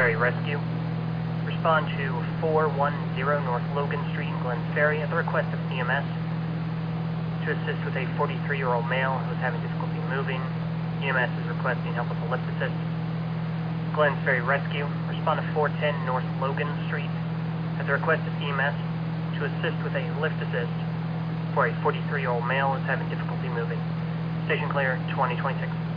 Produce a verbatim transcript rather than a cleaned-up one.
Ferry Rescue. Respond to four one zero North Logan Street in Glens Ferry at the request of E M S to assist with a forty-three-year-old male who is having difficulty moving. E M S is requesting help with a lift assist. Glens Ferry Rescue. Respond to four ten North Logan Street at the request of E M S to assist with a lift assist for a forty-three-year-old male who is having difficulty moving. Station clear, twenty twenty-six.